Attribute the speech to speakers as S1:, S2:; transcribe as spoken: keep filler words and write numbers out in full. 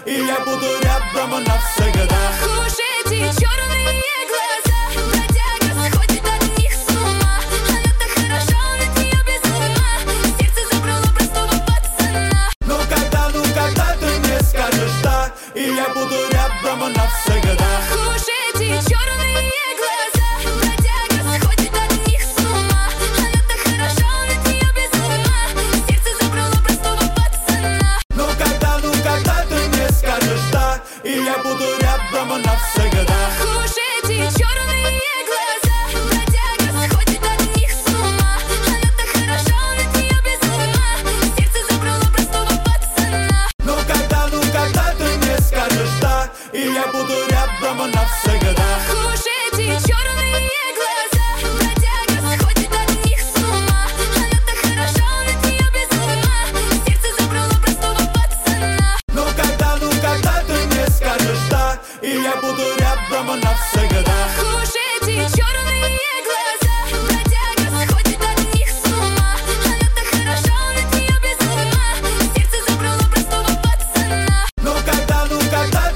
S1: и я буду рядом навсегда.
S2: Хуже эти черные глаза, бродяга сходит от них с ума. Она так хороша, он от нее без ума. Сердце забрало простого пацана.
S1: Ну когда, ну когда ты мне скажешь да, и я буду рядом навсегда.
S2: Хуже эти черные глаза, бродяга сходит от них с ума. Она так хороша, он от нее без ума. Сердце забрало простого пацана.
S1: Ну когда, ну когда ты мне скажешь да, и я буду рядом навсегда.
S2: Хуже эти черные глаза, бродяга сходит от них с ума. Она так хороша, он от нее без ума. Сердце забрало простого пацана.
S1: Ну когда, ну когда ты мне скажешь да, и я буду рядом навсегда.
S2: Хуже эти черные глаза, бродяга сходит от них с ума. Она так хороша, он от нее без ума. Сердце забрало простого пацана.
S1: Ну когда, ну когда ты мне скажешь да, и я буду рядом навсегда.